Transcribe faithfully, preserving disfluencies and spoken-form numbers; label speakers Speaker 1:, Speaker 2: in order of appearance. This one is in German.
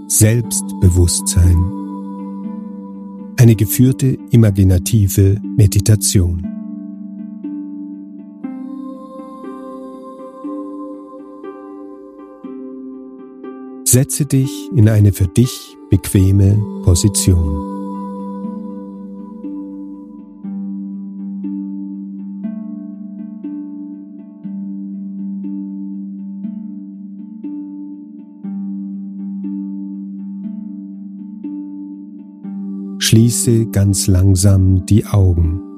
Speaker 1: Selbstbewusstsein. Eine geführte imaginative Meditation. Setze dich in eine für dich bequeme Position. Schließe ganz langsam die Augen.